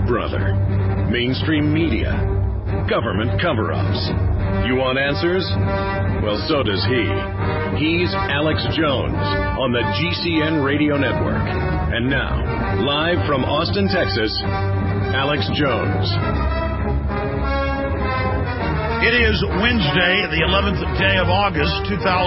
brother. Mainstream media. Government cover-ups. You want answers? Well, so does he. He's Alex Jones on the GCN Radio Network. And now, live from Austin, Texas, Alex Jones. It is Wednesday, the 11th day of August,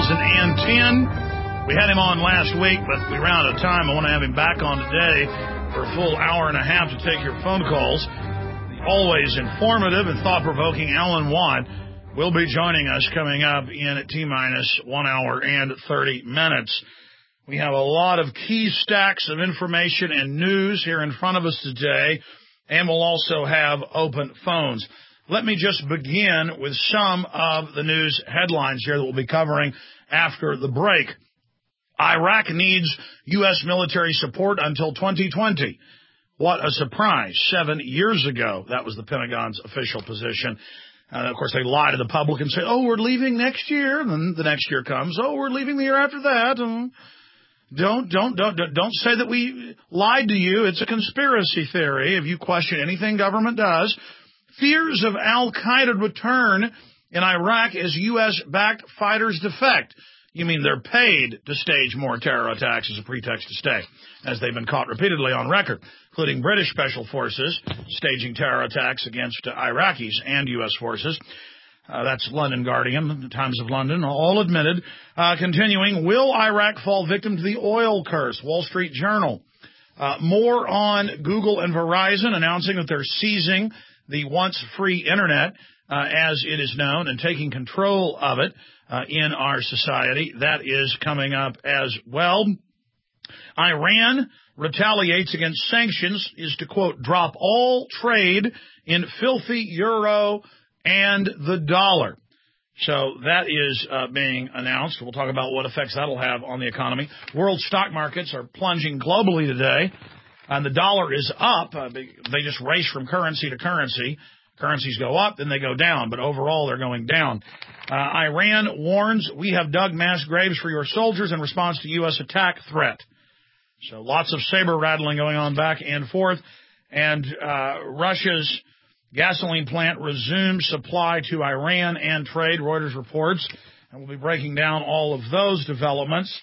2010. We had him on last week, but we ran out of time. I want to have him back on today for a full hour and a half to take your phone calls. The always informative and thought-provoking Alan Watt will be joining us coming up in T-minus 1 hour and 30 minutes. We have a lot of key stacks of information and news here in front of us today, and we'll also have open phones. Let me just begin with some of the news headlines here that we'll be covering after the break. Iraq needs U.S. military support until 2020. What a surprise. 7 years ago, that was the Pentagon's official position. Of course, they lie to the public and say, oh, we're leaving next year. And then the next year comes, oh, we're leaving the year after that. Don't say that we lied to you. It's a conspiracy theory. If you question anything government does, fears of al-Qaeda return in Iraq as U.S.-backed fighters defect. You mean they're paid to stage more terror attacks as a pretext to stay, as they've been caught repeatedly on record, including British special forces staging terror attacks against Iraqis and U.S. forces. That's London Guardian, the Times of London, all admitted. Continuing, will Iraq fall victim to the oil curse? Wall Street Journal. More on Google and Verizon announcing that they're seizing the once free internet, as it is known, and taking control of it in our society. That is coming up as well. Iran retaliates against sanctions is to, quote, drop all trade in filthy euro and the dollar. So that is being announced. We'll talk about what effects that'll have on the economy. World stock markets are plunging globally today. And the dollar is up. They just race from currency to currency. Currencies go up, then they go down. But overall, they're going down. Iran warns, we have dug mass graves for your soldiers in response to U.S. attack threat. So lots of saber rattling going on back and forth. And Russia's gasoline plant resumes supply to Iran and trade, Reuters reports. And we'll be breaking down all of those developments.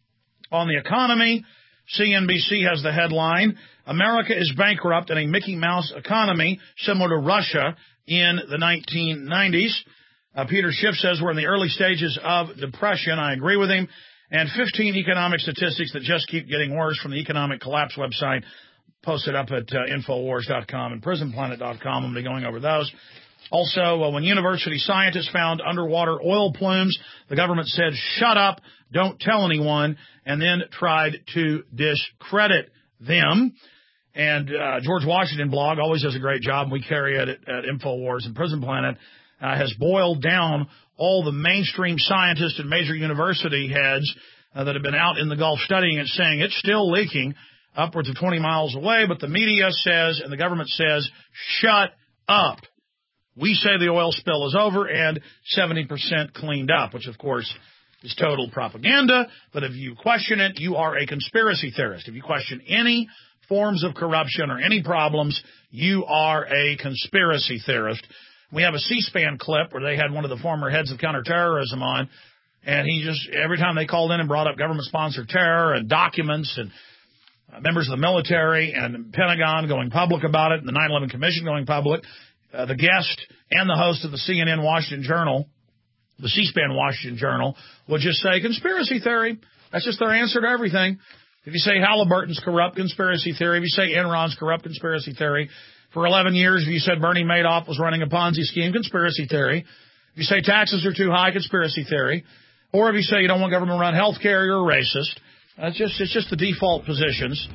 On the economy, CNBC has the headline, America is bankrupt in a Mickey Mouse economy similar to Russia in the 1990s. Peter Schiff says we're in the early stages of depression. I agree with him. And 15 economic statistics that just keep getting worse from the Economic Collapse website, posted up at Infowars.com and PrisonPlanet.com. We'll be going over those. Also, when university scientists found underwater oil plumes, the government said, shut up, don't tell anyone, and then tried to discredit them. And George Washington blog always does a great job, and we carry it at Infowars and Prison Planet, has boiled down all the mainstream scientists and major university heads that have been out in the Gulf studying it, saying it's still leaking upwards of 20 miles away, but the media says and the government says, shut up. We say the oil spill is over and 70% cleaned up, which, of course, is total propaganda. But if you question it, you are a conspiracy theorist. If you question any forms of corruption or any problems, you are a conspiracy theorist. We have a C-SPAN clip where they had one of the former heads of counterterrorism on, and he just, every time they called in and brought up government-sponsored terror and documents and members of the military and Pentagon going public about it and the 9/11 Commission going public, the guest and the host of the CNN Washington Journal, the C-SPAN Washington Journal, would just say conspiracy theory. That's just their answer to everything. If you say Halliburton's corrupt, conspiracy theory. If you say Enron's corrupt, conspiracy theory. For 11 years, if you said Bernie Madoff was running a Ponzi scheme, conspiracy theory. If you say taxes are too high, conspiracy theory. Or if you say you don't want government-run health care, you're a racist. It's just the default positions.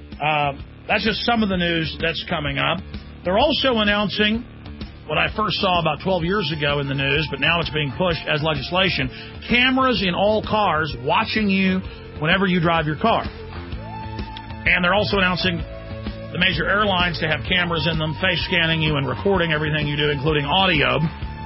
That's just some of the news that's coming up. They're also announcing what I first saw about 12 years ago in the news, but now it's being pushed as legislation. Cameras in all cars watching you whenever you drive your car. And they're also announcing the major airlines to have cameras in them, face scanning you and recording everything you do, including audio.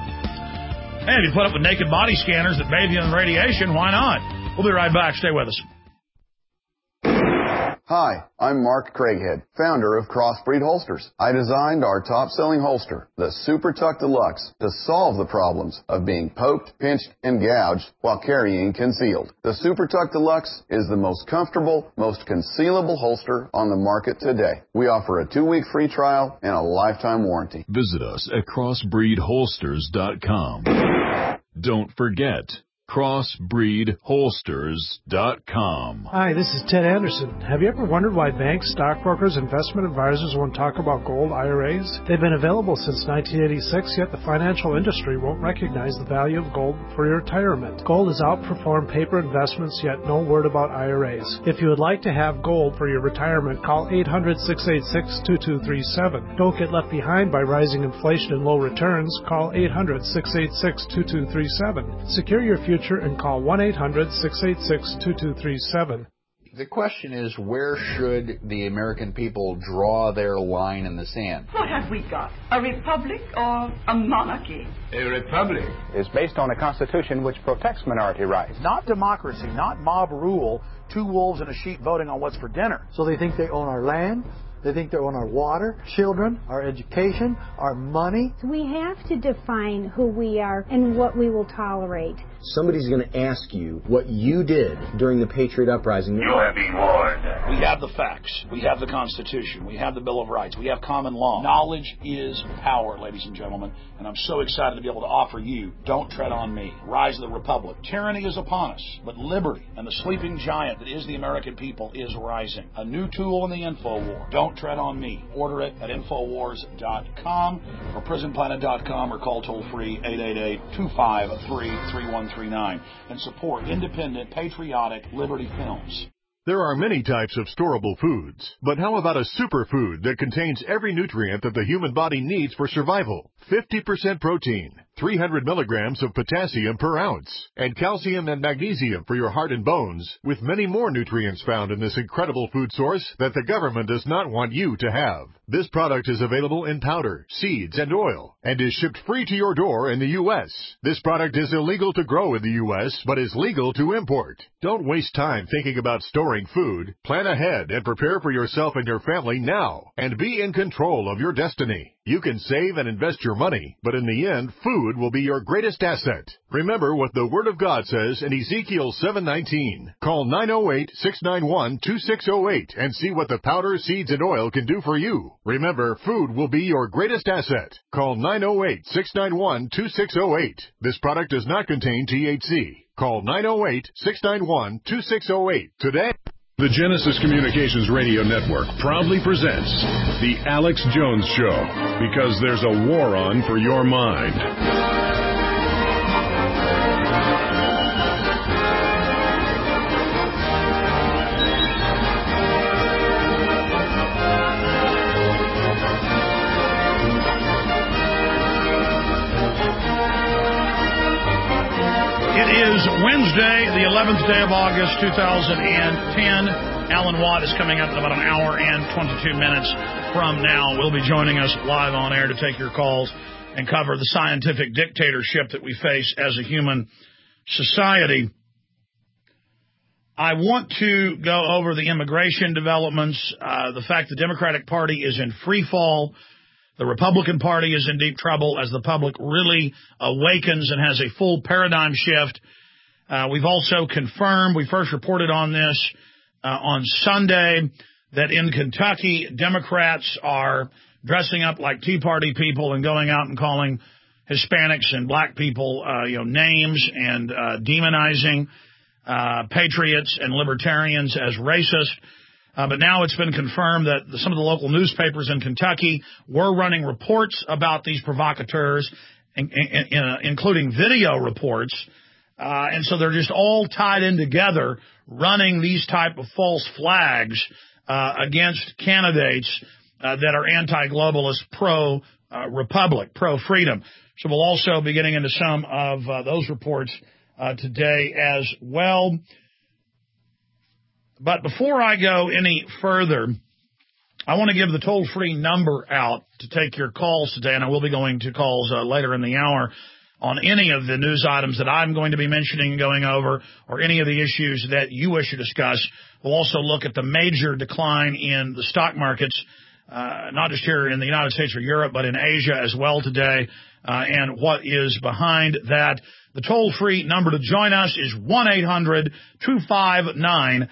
And if you put up with naked body scanners that bathe you in radiation, why not? We'll be right back. Stay with us. Hi, I'm Mark Craighead, founder of Crossbreed Holsters. I designed our top-selling holster, the Super Tuck Deluxe, to solve the problems of being poked, pinched, and gouged while carrying concealed. The Super Tuck Deluxe is the most comfortable, most concealable holster on the market today. We offer a 2-week free trial and a lifetime warranty. Visit us at crossbreedholsters.com. Don't forget, crossbreedholsters.com. Hi, this is Ted Anderson. Have you ever wondered why banks, stockbrokers, investment advisors won't talk about gold IRAs? They've been available since 1986, yet the financial industry won't recognize the value of gold for your retirement. Gold has outperformed paper investments, yet no word about IRAs. If you would like to have gold for your retirement, call 800-686-2237. Don't get left behind by rising inflation and low returns. Call 800-686-2237. Secure your future and call 1-800-686-2237. The question is, where should the American people draw their line in the sand? What have we got? A republic or a monarchy? A republic is based on a constitution which protects minority rights. Not democracy, not mob rule, 2 wolves and a sheep voting on what's for dinner. So they think they own our land. They think they own our water, children, our education, our money. We have to define who we are and what we will tolerate. Somebody's going to ask you what you did during the Patriot Uprising. You have been warned. We have the facts. We have the Constitution. We have the Bill of Rights. We have common law. Knowledge is power, ladies and gentlemen. And I'm so excited to be able to offer you Don't Tread on Me, Rise of the Republic. Tyranny is upon us, but liberty and the sleeping giant that is the American people is rising. A new tool in the info war. Don't Tread on Me. Order it at Infowars.com or PrisonPlanet.com or call toll-free 888-253-3139 and support independent, patriotic Liberty Films. There are many types of storable foods, but how about a superfood that contains every nutrient that the human body needs for survival? 50% protein, 300 milligrams of potassium per ounce, and calcium and magnesium for your heart and bones, with many more nutrients found in this incredible food source that the government does not want you to have. This product is available in powder, seeds, and oil, and is shipped free to your door in the U.S. This product is illegal to grow in the U.S., but is legal to import. Don't waste time thinking about storing food. Plan ahead and prepare for yourself and your family now, and be in control of your destiny. You can save and invest your money, but in the end, food will be your greatest asset. Remember what the Word of God says in Ezekiel 7:19. Call 908-691-2608 and see what the powder, seeds, and oil can do for you. Remember, food will be your greatest asset. Call 908-691-2608. This product does not contain THC. Call 908-691-2608 today. The Genesis Communications Radio Network proudly presents The Alex Jones Show, because there's a war on for your mind. It is Wednesday, the 11th day of August, 2010. Alan Watt is coming up in about an hour and 22 minutes from now. Will be joining us live on air to take your calls and cover the scientific dictatorship that we face as a human society. I want to go over the immigration developments, the fact the Democratic Party is in free fall. The Republican Party is in deep trouble as the public really awakens and has a full paradigm shift. We've also confirmed, we first reported on this on Sunday, that in Kentucky, Democrats are dressing up like Tea Party people and going out and calling Hispanics and black people names and demonizing patriots and libertarians as racist. But now it's been confirmed that some of the local newspapers in Kentucky were running reports about these provocateurs, including video reports. And so they're just all tied in together, running these type of false flags against candidates that are anti-globalist, pro-republic, pro-freedom. So we'll also be getting into some of those reports today as well. But before I go any further, I want to give the toll-free number out to take your calls today, and I will be going to calls later in the hour on any of the news items that I'm going to be mentioning and going over, or any of the issues that you wish to discuss. We'll also look at the major decline in the stock markets, not just here in the United States or Europe, but in Asia as well today, and what is behind that. The toll-free number to join us is 1-800-259-9231,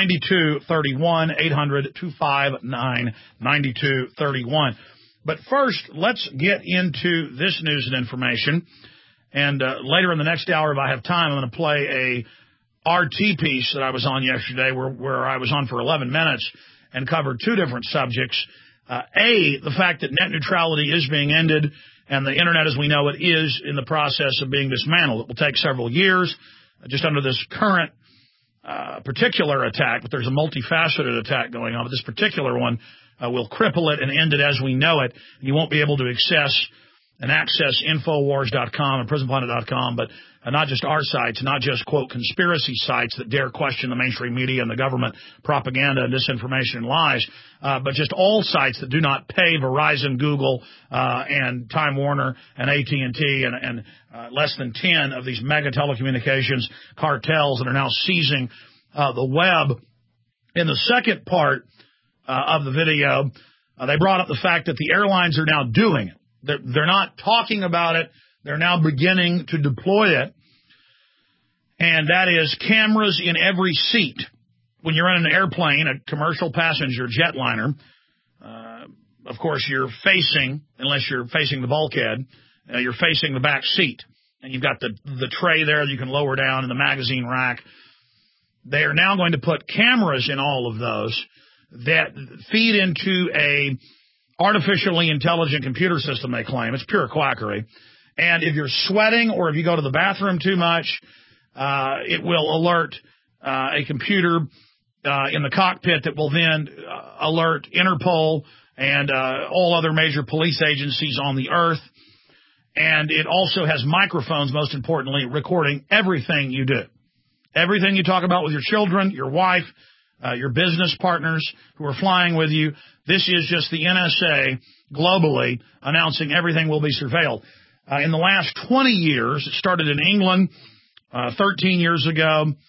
800-259-9231. But first, let's get into this news and information. And later in the next hour, if I have time, I'm going to play a RT piece that I was on yesterday where I was on for 11 minutes and covered two different subjects. The fact that net neutrality is being ended and the Internet as we know it is in the process of being dismantled. It will take several years just under this current particular attack, but there's a multifaceted attack going on. But this particular one will cripple it and end it as we know it. You won't be able to access Infowars.com and PrisonPlanet.com, but not just our sites, not just, quote, conspiracy sites that dare question the mainstream media and the government propaganda and disinformation and lies, but just all sites that do not pay Verizon, Google, and Time Warner and AT&T and less than 10 of these mega telecommunications cartels that are now seizing the web. In the second part of the video, they brought up the fact that the airlines are now doing it. They're not talking about it. They're now beginning to deploy it. And that is cameras in every seat. When you're in an airplane, a commercial passenger jetliner, of course, you're facing, unless you're facing the bulkhead, you're facing the back seat. And you've got the tray there that you can lower down in the magazine rack. They are now going to put cameras in all of those that feed into a artificially intelligent computer system, they claim. It's pure quackery. And if you're sweating or if you go to the bathroom too much, it will alert a computer in the cockpit that will then alert Interpol and all other major police agencies on the earth. And it also has microphones, most importantly, recording everything you do. Everything you talk about with your children, your wife, your business partners who are flying with you. This is just the NSA globally announcing everything will be surveilled. In the last 20 years, it started in England 13 years ago in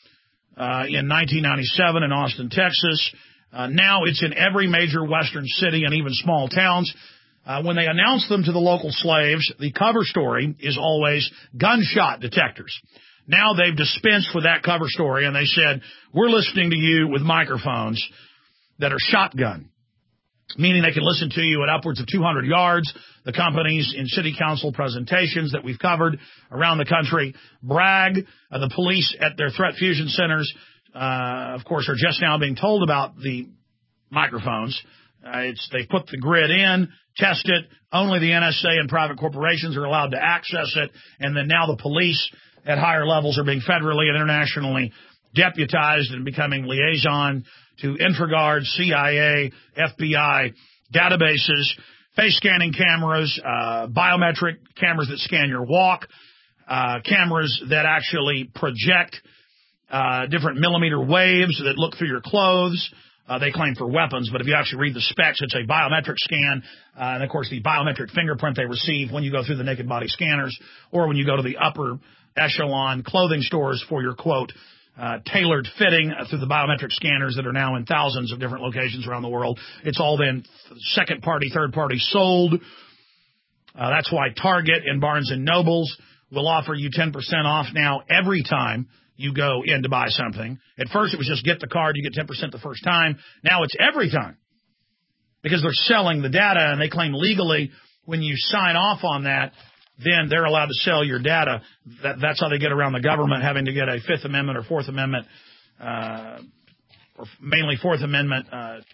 1997 in Austin, Texas. Now it's in every major western city and even small towns. When they announce them to the local slaves, the cover story is always gunshot detectors. Now they've dispensed with that cover story, and they said, we're listening to you with microphones that are shotgun, meaning they can listen to you at upwards of 200 yards. The companies in city council presentations that we've covered around the country brag. The police at their threat fusion centers, of course, are just now being told about the microphones. They put the grid in, test it. Only the NSA and private corporations are allowed to access it. And then now the police at higher levels are being federally and internationally deputized and becoming liaison to InfraGard, CIA, FBI databases, face scanning cameras, biometric cameras that scan your walk, cameras that actually project different millimeter waves that look through your clothes. They claim for weapons, but if you actually read the specs, it's a biometric scan. And, of course, the biometric fingerprint they receive when you go through the naked body scanners or when you go to the upper echelon clothing stores for your, quote, tailored fitting through the biometric scanners that are now in thousands of different locations around the world. It's all then second party, third party sold. That's why Target and Barnes & Nobles will offer you 10% off now every time you go in to buy something. At first it was just get the card, you get 10% the first time. Now it's every time because they're selling the data, and they claim legally when you sign off on that, then they're allowed to sell your data. That's how they get around the government having to get a Fifth Amendment or Fourth Amendment, or mainly Fourth Amendment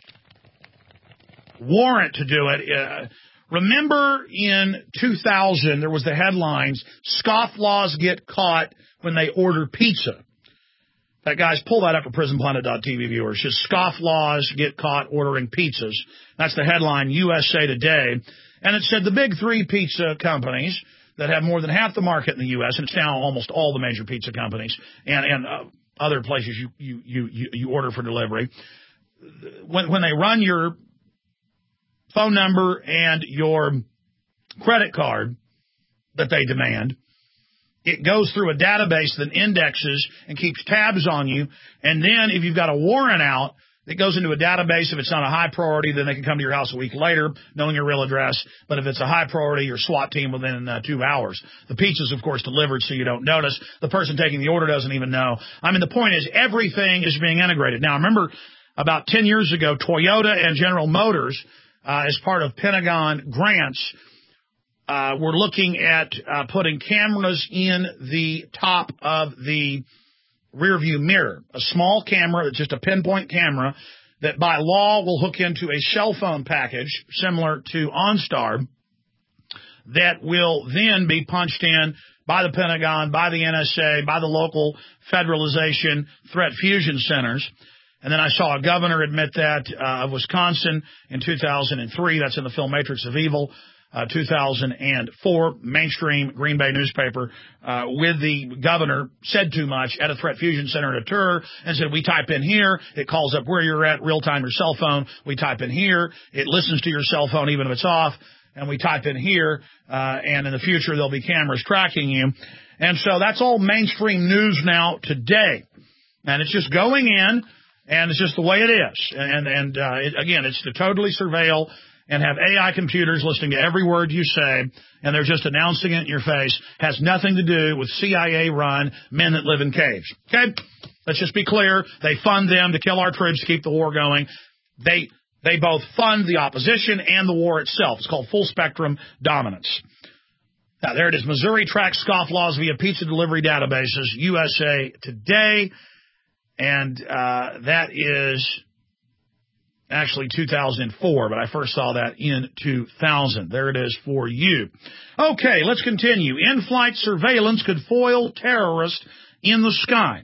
warrant to do it. Remember in 2000, there was the headlines, scofflaws get caught when they order pizza. That, guys, pull that up for PrisonPlanet.tv viewers. Just scofflaws get caught ordering pizzas. That's the headline, USA Today. And it said the big three pizza companies that have more than half the market in the U.S., and it's now almost all the major pizza companies and other places you order for delivery. When they run your phone number and your credit card that they demand, it goes through a database that indexes and keeps tabs on you. And then if you've got a warrant out, it goes into a database. If it's not a high priority, then they can come to your house a week later, knowing your real address. But if it's a high priority, your SWAT team within 2 hours. The pizza's, of course, delivered, so you don't notice. The person taking the order doesn't even know. I mean, the point is everything is being integrated. Now, remember about 10 years ago, Toyota and General Motors, as part of Pentagon grants, we're looking at putting cameras in the top of the rear view mirror, a small camera that's just a pinpoint camera that by law will hook into a cell phone package similar to OnStar that will then be punched in by the Pentagon, by the NSA, by the local federalization threat fusion centers. And then I saw a governor admit that of Wisconsin in 2003. That's in the film Matrix of Evil. 2004, mainstream Green Bay newspaper, with the governor said too much at a threat fusion center at a tour and said, we type in here, it calls up where you're at, real time your cell phone. We type in here, it listens to your cell phone even if it's off, and we type in here, and in the future there'll be cameras tracking you. And so that's all mainstream news now today. And it's just going in, and it's just the way it is. Again, it's to totally surveil and have AI computers listening to every word you say, and they're just announcing it in your face. Has nothing to do with CIA-run men that live in caves. Okay? Let's just be clear. They fund them to kill our troops to keep the war going. They both fund the opposition and the war itself. It's called full spectrum dominance. Now, there it is. Missouri tracks scofflaws via pizza delivery databases, USA Today, and that is actually 2004, but I first saw that in 2000. There it is for you. Okay, let's continue. In-flight surveillance could foil terrorists in the sky.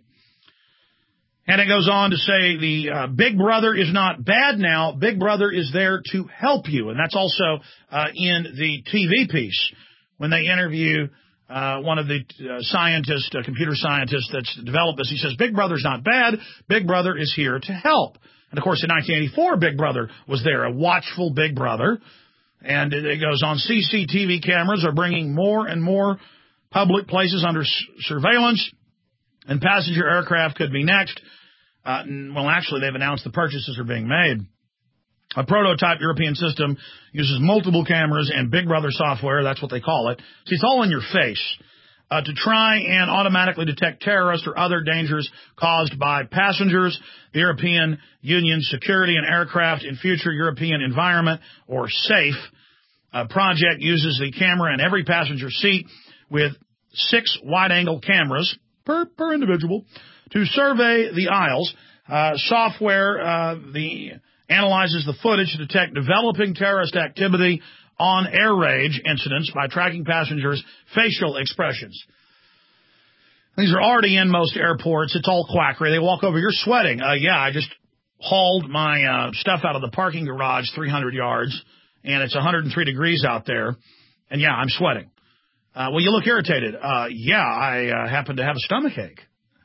And it goes on to say the Big Brother is not bad now. Big Brother is there to help you. And that's also in the TV piece when they interview one of the scientists, computer scientists that's developed this. He says, Big Brother's not bad. Big Brother is here to help. And, of course, in 1984, Big Brother was there, a watchful Big Brother. And it goes on, CCTV cameras are bringing more and more public places under surveillance, and passenger aircraft could be next. Well, actually, they've announced the purchases are being made. A prototype European system uses multiple cameras and Big Brother software, that's what they call it. See, it's all in your face. To try and automatically detect terrorists or other dangers caused by passengers. The European Union's Security and Aircraft in Future European Environment, or SAFE, project uses the camera in every passenger seat with 6 wide-angle cameras per individual to survey the aisles. Software analyzes the footage to detect developing terrorist activity on air rage incidents by tracking passengers' facial expressions. These are already in most airports. It's all quackery. They walk over, you're sweating. Yeah, I just hauled my stuff out of the parking garage 300 yards, and it's 103 degrees out there, and yeah, I'm sweating. Well, you look irritated. Yeah, I happen to have a stomachache.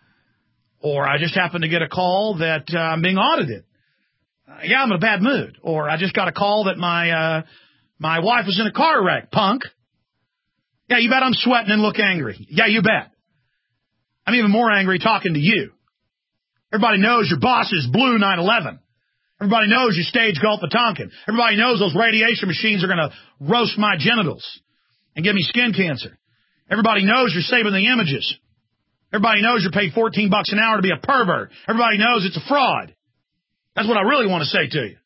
Or I just happen to get a call that I'm being audited. Yeah, I'm in a bad mood. Or I just got a call that my wife was in a car wreck, punk. Yeah, you bet I'm sweating and look angry. Yeah, you bet. I'm even more angry talking to you. Everybody knows your boss is Blue 9/11. Everybody knows you stage Gulf of Tonkin. Everybody knows those radiation machines are going to roast my genitals and give me skin cancer. Everybody knows you're saving the images. Everybody knows you're paid $14 an hour to be a pervert. Everybody knows it's a fraud. That's what I really want to say to you.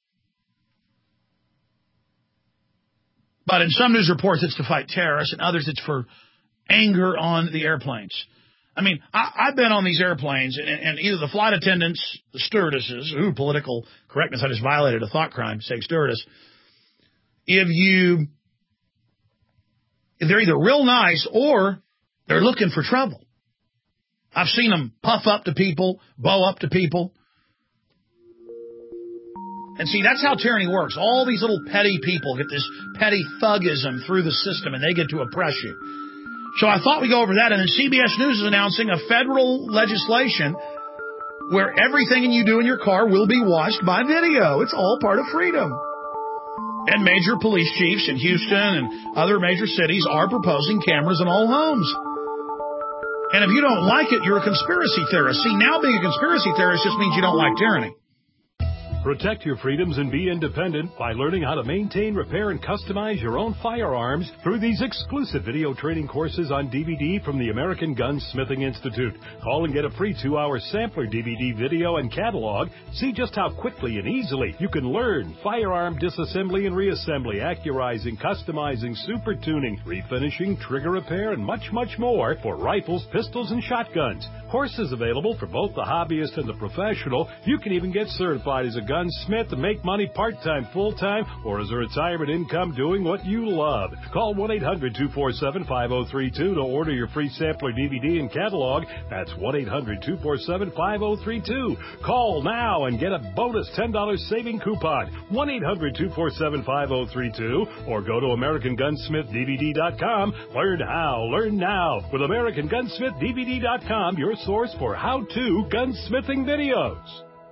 But in some news reports, it's to fight terrorists, and others, it's for anger on the airplanes. I mean, I've been on these airplanes, and either the flight attendants, the stewardesses, political correctness, I just violated a thought crime, saying stewardess. If they're either real nice or they're looking for trouble. I've seen them puff up to people, bow up to people. And see, that's how tyranny works. All these little petty people get this petty thugism through the system, and they get to oppress you. So I thought we'd go over that. And then CBS News is announcing a federal legislation where everything you do in your car will be watched by video. It's all part of freedom. And major police chiefs in Houston and other major cities are proposing cameras in all homes. And if you don't like it, you're a conspiracy theorist. See, now being a conspiracy theorist just means you don't like tyranny. Protect your freedoms and be independent by learning how to maintain, repair, and customize your own firearms through these exclusive video training courses on DVD from the American Gunsmithing Institute. Call and get a free 2-hour sampler DVD video and catalog. See just how quickly and easily you can learn firearm disassembly and reassembly, accurizing, customizing, super tuning, refinishing, trigger repair, and much, much more for rifles, pistols, and shotguns. Courses available for both the hobbyist and the professional. You can even get certified as a gunsmith to make money part-time, full-time, or as a retirement income doing what you love. Call 1-800-247-5032 to order your free sampler DVD and catalog. That's 1-800-247-5032. Call now and get a bonus $10 saving coupon. 1-800-247-5032 or go to AmericanGunsmithDVD.com. Learn how. Learn now with AmericanGunsmithDVD.com, your source for how-to gunsmithing videos.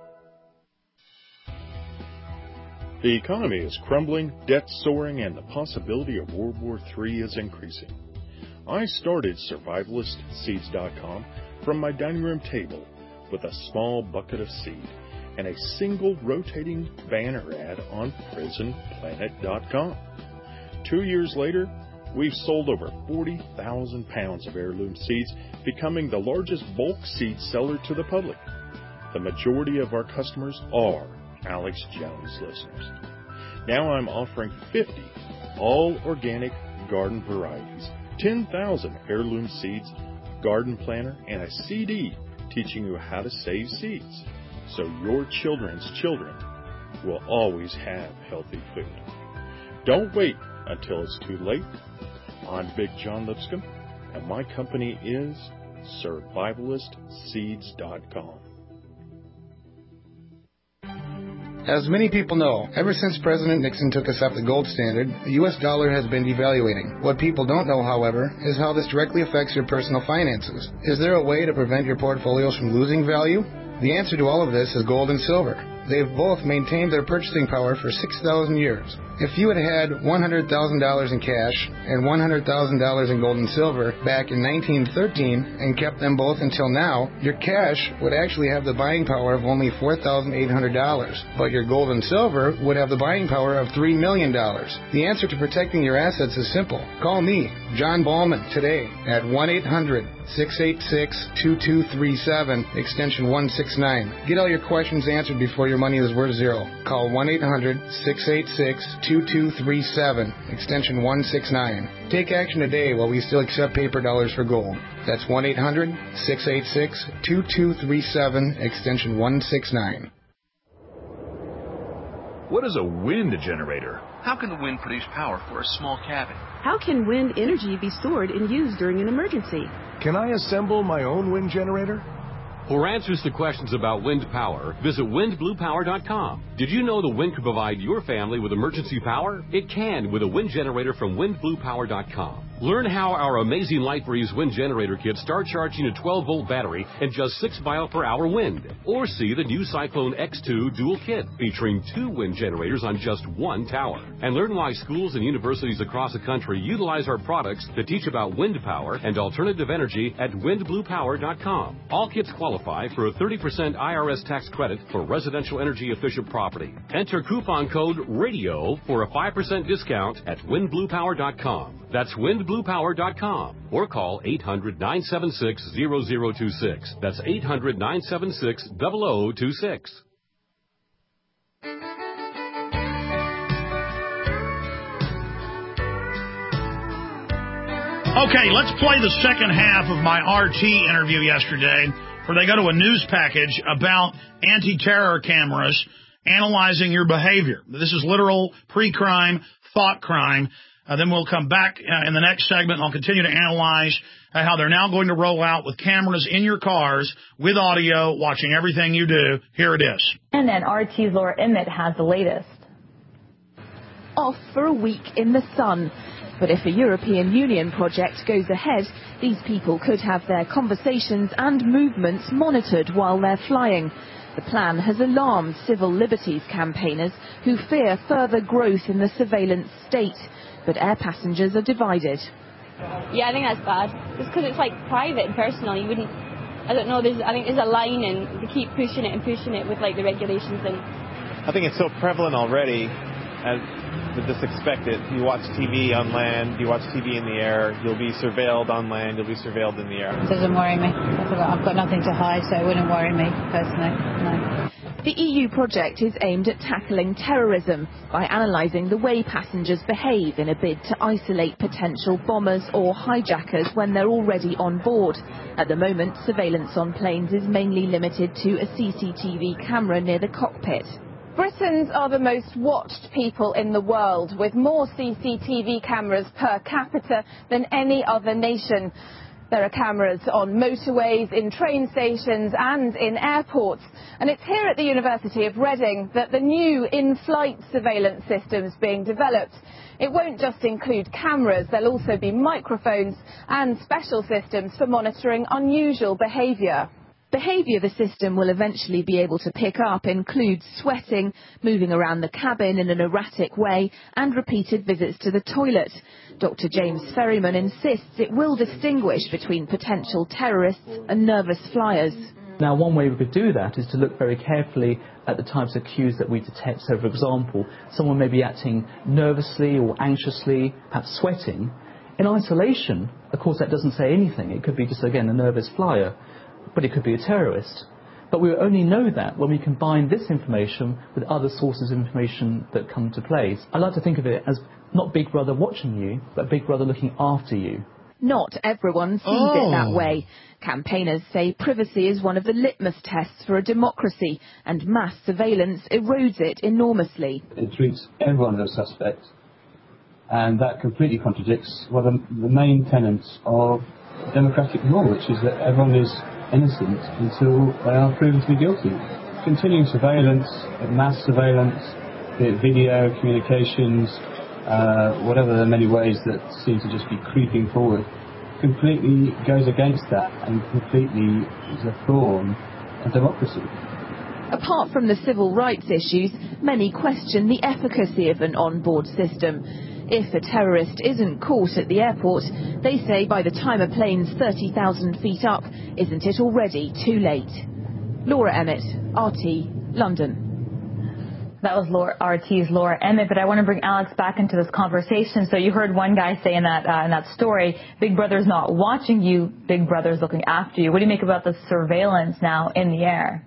The economy is crumbling, debt soaring, and the possibility of World War III is increasing. I started SurvivalistSeeds.com from my dining room table with a small bucket of seed and a single rotating banner ad on PrisonPlanet.com. 2 years later, we've sold over 40,000 pounds of heirloom seeds, becoming the largest bulk seed seller to the public. The majority of our customers are Alex Jones listeners. Now I'm offering 50 all-organic garden varieties, 10,000 heirloom seeds, garden planner, and a CD teaching you how to save seeds, so your children's children will always have healthy food. Don't wait until it's too late. I'm Big John Lipscomb, and my company is SurvivalistSeeds.com. As many people know, ever since President Nixon took us off the gold standard, the U.S. dollar has been devaluating. What people don't know, however, is how this directly affects your personal finances. Is there a way to prevent your portfolios from losing value? The answer to all of this is gold and silver. They've both maintained their purchasing power for 6,000 years. If you had had $100,000 in cash and $100,000 in gold and silver back in 1913 and kept them both until now, your cash would actually have the buying power of only $4,800, but your gold and silver would have the buying power of $3 million. The answer to protecting your assets is simple. Call me, John Ballman, today at 1-800-686-2237, extension 169. Get all your questions answered before your money is worth zero. Call 1-800-686-2237, extension 169. Take action today while we still accept paper dollars for gold. That's 1-800-686-2237, extension 169. What is a wind generator? How can the wind produce power for a small cabin? How can wind energy be stored and used during an emergency? Can I assemble my own wind generator? For answers to questions about wind power, visit windbluepower.com. Did you know the wind could provide your family with emergency power? It can with a wind generator from windbluepower.com. Learn how our amazing LightBreeze wind generator kits start charging a 12-volt battery and just 6 mile per hour wind. Or see the new Cyclone X2 dual kit featuring 2 wind generators on just 1 tower. And learn why schools and universities across the country utilize our products to teach about wind power and alternative energy at windbluepower.com. All kits qualify for a 30% IRS tax credit for residential energy efficient property. Enter coupon code RADIO for a 5% discount at windbluepower.com. That's windbluepower.com or call 800-976-0026. That's 800-976-0026. Okay, let's play the second half of my RT interview yesterday, where they go to a news package about anti-terror cameras analyzing your behavior. This is literal pre-crime, thought crime. Then we'll come back in the next segment, and I'll continue to analyze how they're now going to roll out with cameras in your cars with audio, watching everything you do. Here it is. And then RT's Laura Emmett has the latest. Off for a week in the sun. But if a European Union project goes ahead, these people could have their conversations and movements monitored while they're flying. The plan has alarmed civil liberties campaigners who fear further growth in the surveillance state. But air passengers are divided. Yeah, I think that's bad. Just because it's like private and personal, you wouldn't. I don't know. I think there's a line, and they keep pushing it with like the regulations and. I think it's so prevalent already, as just expect it. You watch TV on land, you watch TV in the air, you'll be surveilled on land, you'll be surveilled in the air. It doesn't worry me. I've got nothing to hide, so it wouldn't worry me personally. No. The EU project is aimed at tackling terrorism by analysing the way passengers behave in a bid to isolate potential bombers or hijackers when they're already on board. At the moment, surveillance on planes is mainly limited to a CCTV camera near the cockpit. Britons are the most watched people in the world, with more CCTV cameras per capita than any other nation. There are cameras on motorways, in train stations and in airports. And it's here at the University of Reading that the new in-flight surveillance system's being developed. It won't just include cameras, there'll also be microphones and special systems for monitoring unusual behaviour. Behaviour the system will eventually be able to pick up includes sweating, moving around the cabin in an erratic way, and repeated visits to the toilet. Dr. James Ferryman insists it will distinguish between potential terrorists and nervous flyers. Now, one way we could do that is to look very carefully at the types of cues that we detect. So, for example, someone may be acting nervously or anxiously, perhaps sweating. In isolation, of course, that doesn't say anything. It could be just, again, a nervous flyer. But it could be a terrorist. But we will only know that when we combine this information with other sources of information that come to place. I like to think of it as not Big Brother watching you, but Big Brother looking after you. Not everyone sees it that way. Campaigners say privacy is one of the litmus tests for a democracy, and mass surveillance erodes it enormously. It treats everyone as a suspect, and that completely contradicts one of the main tenets of democratic law, which is that everyone is innocent until they are proven to be guilty. Continuing surveillance, mass surveillance, be it video, communications, whatever the many ways that seem to just be creeping forward, completely goes against that and completely is a thorn of democracy. Apart from the civil rights issues, many question the efficacy of an on-board system. If a terrorist isn't caught at the airport, they say by the time a plane's 30,000 feet up, isn't it already too late? Laura Emmett, RT, London. That was RT's Laura Emmett, but I want to bring Alex back into this conversation. So you heard one guy say in that story, Big Brother's not watching you, Big Brother's looking after you. What do you make about the surveillance now in the air?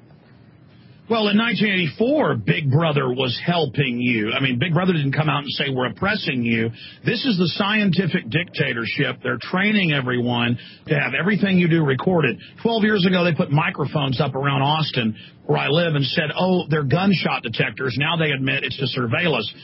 Well, in 1984, Big Brother was helping you. I mean, Big Brother didn't come out and say, we're oppressing you. This is the scientific dictatorship. They're training everyone to have everything you do recorded. 12 years ago, they put microphones up around Austin, where I live, and said, oh, they're gunshot detectors. Now they admit it's to surveil us.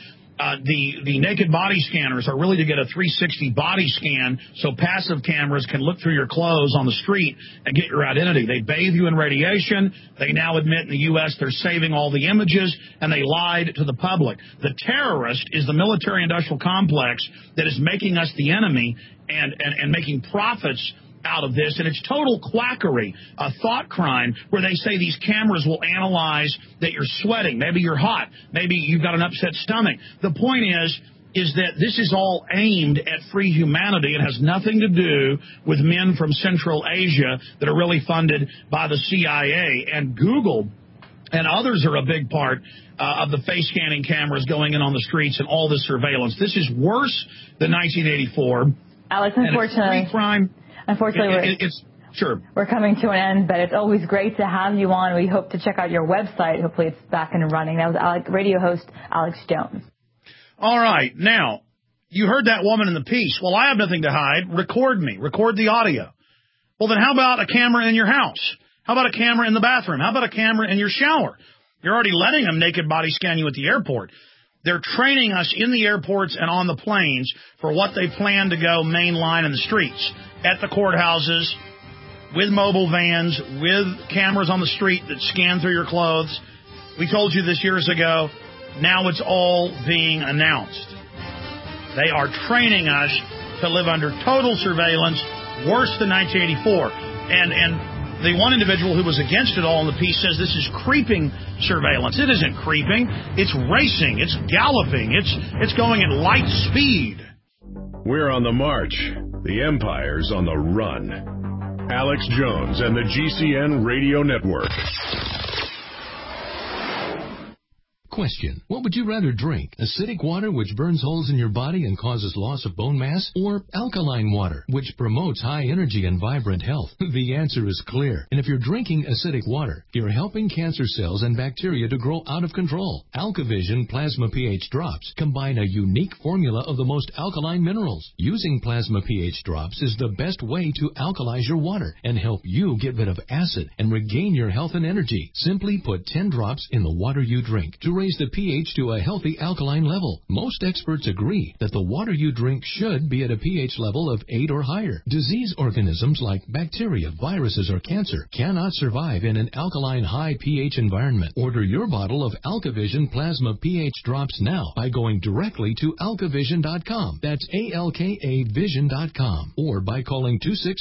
The naked body scanners are really to get a 360 body scan so passive cameras can look through your clothes on the street and get your identity. They bathe you in radiation. They now admit in the U.S. they're saving all the images, and they lied to the public. The terrorist is the military-industrial complex that is making us the enemy and making profits out of this, and it's total quackery, a thought crime where they say these cameras will analyze that you're sweating, maybe you're hot, maybe you've got an upset stomach. The point is that this is all aimed at free humanity. It has nothing to do with men from Central Asia that are really funded by the CIA, and Google and others are a big part of the face scanning cameras going in on the streets and all this surveillance. This is worse than 1984. Alex, unfortunately, crime. Unfortunately, we're coming to an end, but it's always great to have you on. We hope to check out your website. Hopefully it's back and running. That was radio host Alex Jones. All right. Now, you heard that woman in the piece. Well, I have nothing to hide. Record me. Record the audio. Well, then how about a camera in your house? How about a camera in the bathroom? How about a camera in your shower? You're already letting them naked body scan you at the airport. They're training us in the airports and on the planes for what they plan to go mainline in the streets, at the courthouses, with mobile vans, with cameras on the street that scan through your clothes. We told you this years ago. Now it's all being announced. They are training us to live under total surveillance, worse than 1984. And the one individual who was against it all in the piece says this is creeping surveillance. It isn't creeping. It's racing. It's galloping. It's going at light speed. We're on the march. The empire's on the run. Alex Jones and the GCN Radio Network. Question. What would you rather drink? Acidic water, which burns holes in your body and causes loss of bone mass? Or alkaline water, which promotes high energy and vibrant health? The answer is clear. And if you're drinking acidic water, you're helping cancer cells and bacteria to grow out of control. AlkaVision Plasma pH Drops combine a unique formula of the most alkaline minerals. Using Plasma pH Drops is the best way to alkalize your water and help you get rid of acid and regain your health and energy. Simply put 10 drops in the water you drink to raise the pH to a healthy alkaline level. Most experts agree that the water you drink should be at a pH level of 8 or higher. Disease organisms like bacteria, viruses, or cancer cannot survive in an alkaline high pH environment. Order your bottle of AlkaVision Plasma pH Drops now by going directly to alkavision.com. That's ALKAvision.com. Or by calling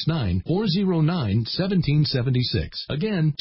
269-409-1776. Again,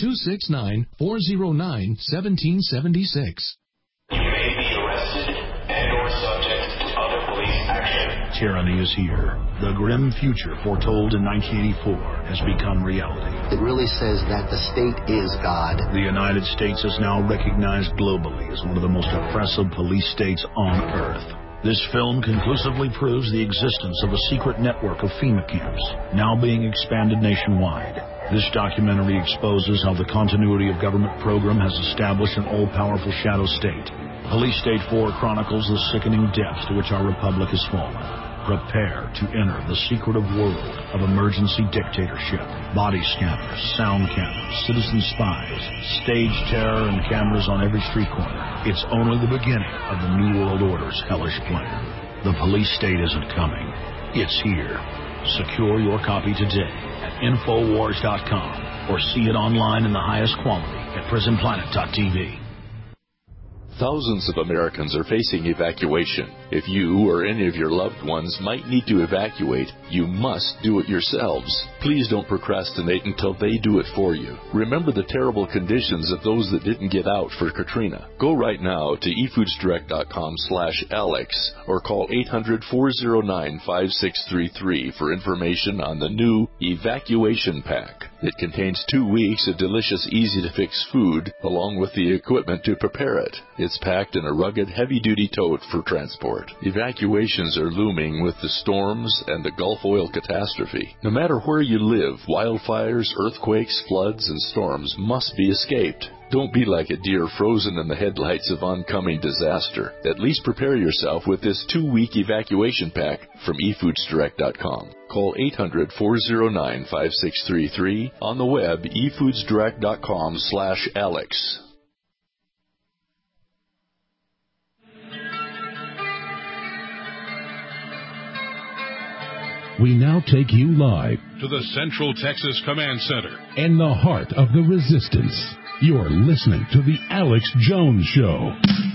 269-409-1776. You may be arrested and or subject to other police action. Tyranny is here. The grim future foretold in 1984 has become reality. It really says that the state is God. The United States is now recognized globally as one of the most oppressive police states on earth. This film conclusively proves the existence of a secret network of FEMA camps, now being expanded nationwide. This documentary exposes how the continuity of government program has established an all-powerful shadow state. Police State 4 chronicles the sickening depths to which our republic has fallen. Prepare to enter the secretive world of emergency dictatorship. Body scanners, sound cameras, citizen spies, stage terror, and cameras on every street corner. It's only the beginning of the New World Order's hellish plan. The police state isn't coming. It's here. Secure your copy today at Infowars.com or see it online in the highest quality at PrisonPlanet.tv. Thousands of Americans are facing evacuation. If you or any of your loved ones might need to evacuate, you must do it yourselves. Please don't procrastinate until they do it for you. Remember the terrible conditions of those that didn't get out for Katrina. Go right now to efoodsdirect.com/Alex or call 800-409-5633 for information on the new Evacuation Pack. It contains 2 weeks of delicious, easy-to-fix food along with the equipment to prepare it. It's packed in a rugged, heavy-duty tote for transport. Evacuations are looming with the storms and the Gulf oil catastrophe. No matter where you live, wildfires, earthquakes, floods, and storms must be escaped. Don't be like a deer frozen in the headlights of oncoming disaster. At least prepare yourself with this 2-week evacuation pack from efoodsdirect.com. Call 800-409-5633 on the web efoodsdirect.com/Alex. We now take you live to the Central Texas Command Center in the heart of the resistance. You're listening to the Alex Jones Show.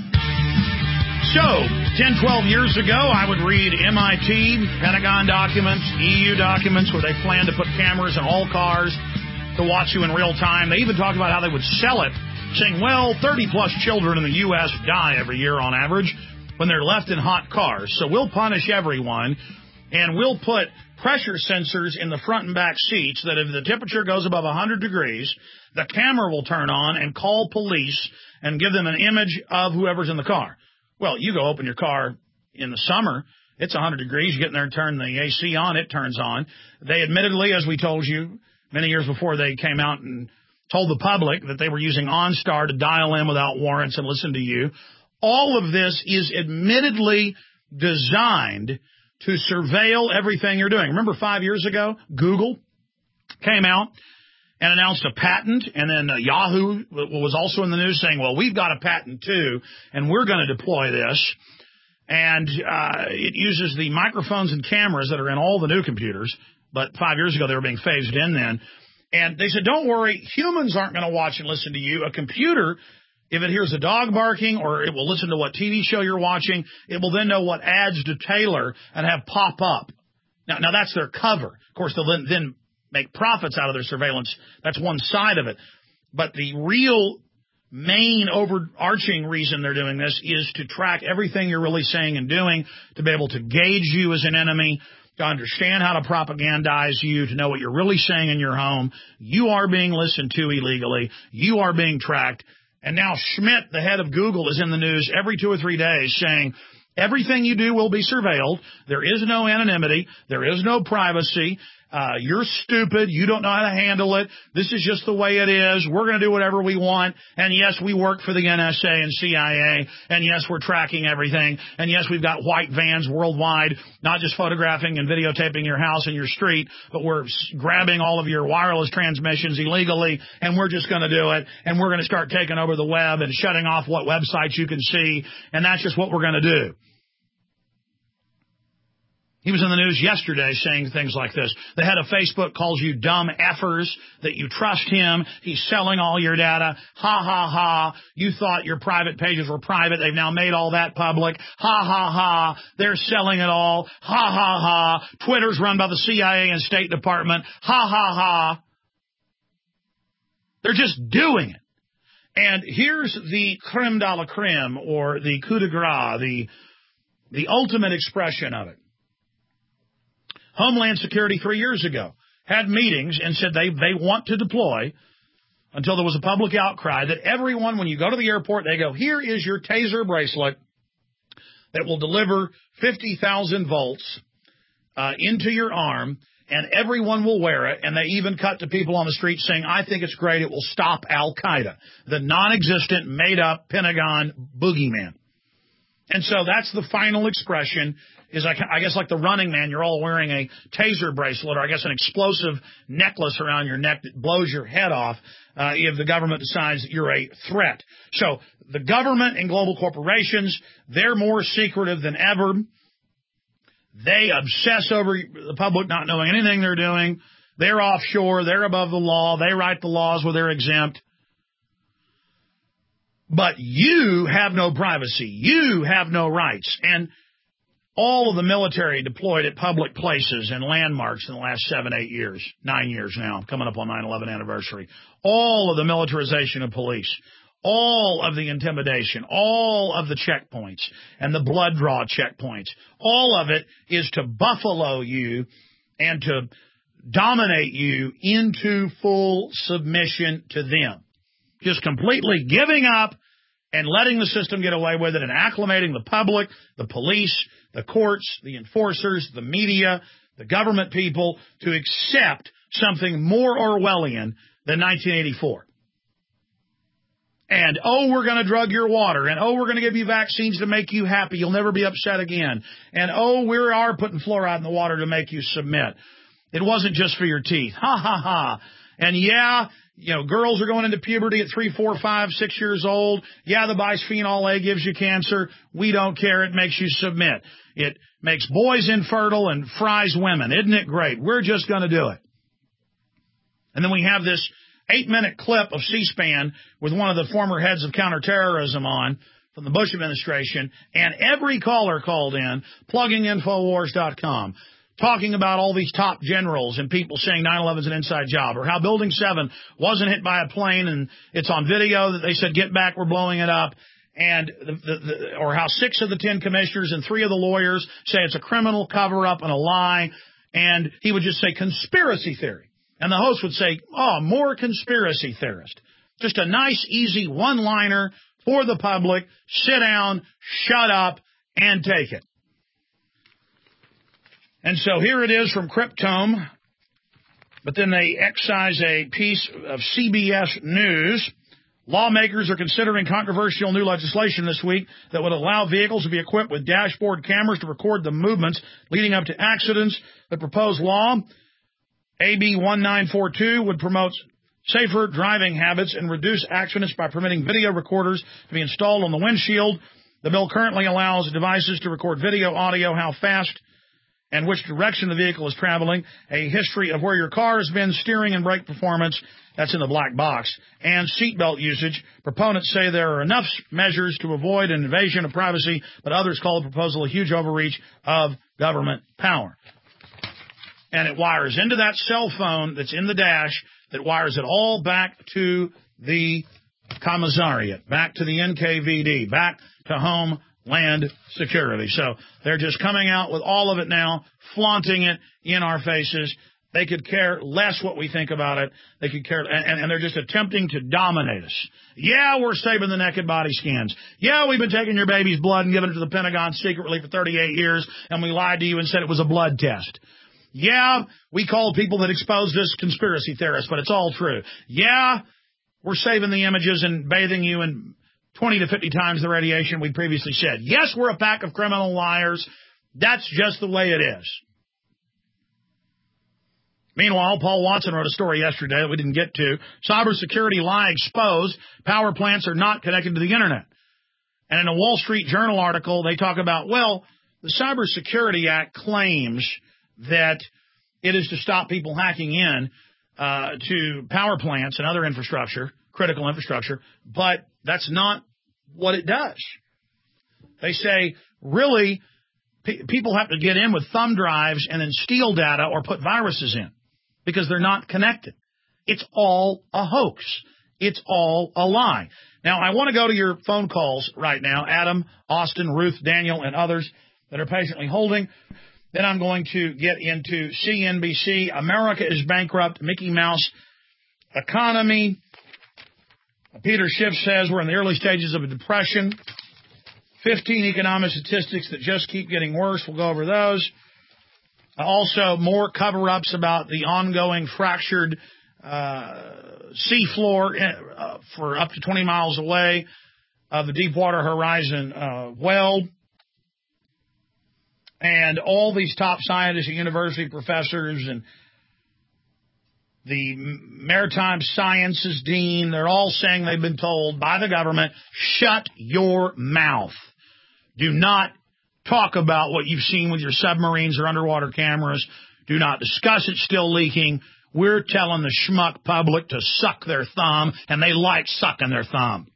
So, 10, 12 years ago, I would read MIT, Pentagon documents, EU documents where they plan to put cameras in all cars to watch you in real time. They even talked about how they would sell it, saying, well, 30-plus children in the U.S. die every year on average when they're left in hot cars. So we'll punish everyone, and we'll put pressure sensors in the front and back seats that if the temperature goes above 100 degrees, the camera will turn on and call police and give them an image of whoever's in the car. Well, you go open your car in the summer, it's 100 degrees, you get in there and turn the AC on, it turns on. They admittedly, as we told you many years before they came out and told the public that they were using OnStar to dial in without warrants and listen to you. All of this is admittedly designed to surveil everything you're doing. Remember 5 years ago, Google came out and announced a patent, and then Yahoo was also in the news saying, well, we've got a patent too, and we're going to deploy this. And it uses the microphones and cameras that are in all the new computers, but 5 years ago they were being phased in then. And they said, don't worry, humans aren't going to watch and listen to you. A computer, if it hears a dog barking or it will listen to what TV show you're watching, it will then know what ads to tailor and have pop up. Now that's their cover. Of course, they'll then make profits out of their surveillance. That's one side of it. But the real main overarching reason they're doing this is to track everything you're really saying and doing, to be able to gauge you as an enemy, to understand how to propagandize you, to know what you're really saying in your home. You are being listened to illegally. You are being tracked. And now Schmidt, the head of Google, is in the news every 2 or 3 days saying, everything you do will be surveilled. There is no anonymity. There is no privacy. You're stupid. You don't know how to handle it. This is just the way it is. We're going to do whatever we want. And yes, we work for the NSA and CIA. And yes, we're tracking everything. And yes, we've got white vans worldwide, not just photographing and videotaping your house and your street, but we're grabbing all of your wireless transmissions illegally. And we're just going to do it. And we're going to start taking over the web and shutting off what websites you can see. And that's just what we're going to do. He was in the news yesterday saying things like this. The head of Facebook calls you dumb effers, that you trust him. He's selling all your data. Ha, ha, ha. You thought your private pages were private. They've now made all that public. Ha, ha, ha. They're selling it all. Ha, ha, ha. Twitter's run by the CIA and State Department. Ha, ha, ha. They're just doing it. And here's the creme de la creme, or the coup de grace, the ultimate expression of it. Homeland Security 3 years ago had meetings and said they want to deploy, until there was a public outcry, that everyone, when you go to the airport, they go, here is your taser bracelet that will deliver 50,000 volts into your arm, and everyone will wear it. And they even cut to people on the street saying, I think it's great. It will stop Al-Qaeda, the non-existent, made-up Pentagon boogeyman. And so that's the final expression, is I guess like the Running Man, you're all wearing a taser bracelet, or I guess an explosive necklace around your neck that blows your head off if the government decides that you're a threat. So the government and global corporations, they're more secretive than ever. They obsess over the public not knowing anything they're doing. They're offshore. They're above the law. They write the laws where they're exempt. But you have no privacy. You have no rights. And all of the military deployed at public places and landmarks in the last 7-8 years, 9 years now, coming up on 9/11 anniversary. All of the militarization of police, all of the intimidation, all of the checkpoints and the blood draw checkpoints, all of it is to buffalo you and to dominate you into full submission to them. Just completely giving up and letting the system get away with it, and acclimating the public, the police, the courts, the enforcers, the media, the government people to accept something more Orwellian than 1984. And, oh, we're going to drug your water. And, oh, we're going to give you vaccines to make you happy. You'll never be upset again. And, oh, we are putting fluoride in the water to make you submit. It wasn't just for your teeth. Ha, ha, ha. And, yeah, you know, girls are going into puberty at 3, 4, 5, 6 years old. Yeah, the bisphenol A gives you cancer. We don't care. It makes you submit. It makes boys infertile and fries women. Isn't it great? We're just going to do it. And then we have this 8-minute clip of C-SPAN with one of the former heads of counterterrorism on from the Bush administration, and every caller called in, plugging Infowars.com, talking about all these top generals and people saying 9/11 is an inside job, or how Building 7 wasn't hit by a plane and it's on video that they said, get back, we're blowing it up. And or how 6 of the 10 commissioners and 3 of the lawyers say it's a criminal cover-up and a lie. And he would just say conspiracy theory. And the host would say, oh, more conspiracy theorist. Just a nice, easy one-liner for the public. Sit down, shut up, and take it. And so here it is from Cryptome. But then they excise a piece of CBS News. Lawmakers are considering controversial new legislation this week that would allow vehicles to be equipped with dashboard cameras to record the movements leading up to accidents. The proposed law, AB 1942, would promote safer driving habits and reduce accidents by permitting video recorders to be installed on the windshield. The bill currently allows devices to record video, audio, how fast and which direction the vehicle is traveling, a history of where your car has been, steering and brake performance, that's in the black box, and seatbelt usage. Proponents say there are enough measures to avoid an invasion of privacy, but others call the proposal a huge overreach of government power. And it wires into that cell phone that's in the dash, that wires it all back to the commissariat, back to the NKVD, back to home land security. So they're just coming out with all of it now, flaunting it in our faces. They could care less what we think about it. They could care, and they're just attempting to dominate us. Yeah, we're saving the naked body scans. Yeah, we've been taking your baby's blood and giving it to the Pentagon secretly for 38 years, and we lied to you and said it was a blood test. Yeah, we called people that exposed us conspiracy theorists, but it's all true. Yeah, we're saving the images and bathing you in 20 to 50 times the radiation we previously said. Yes, we're a pack of criminal liars. That's just the way it is. Meanwhile, Paul Watson wrote a story yesterday that we didn't get to. Cybersecurity lie exposed. Power plants are not connected to the Internet. And in a Wall Street Journal article, they talk about, well, the Cybersecurity Act claims that it is to stop people hacking in to power plants and other infrastructure, critical infrastructure, but that's not what it does. They say, really, people have to get in with thumb drives and then steal data or put viruses in because they're not connected. It's all a hoax. It's all a lie. Now, I want to go to your phone calls right now, Adam, Austin, Ruth, Daniel, and others that are patiently holding. Then I'm going to get into CNBC, America is bankrupt, Mickey Mouse economy. Peter Schiff says we're in the early stages of a depression. 15 economic statistics that just keep getting worse. We'll go over those. Also, more cover-ups about the ongoing fractured seafloor for up to 20 miles away of the Deepwater Horizon well. And all these top scientists and university professors and the Maritime Sciences Dean, they're all saying they've been told by the government, shut your mouth. Do not talk about what you've seen with your submarines or underwater cameras. Do not discuss it still leaking. We're telling the schmuck public to suck their thumb, and they like sucking their thumb.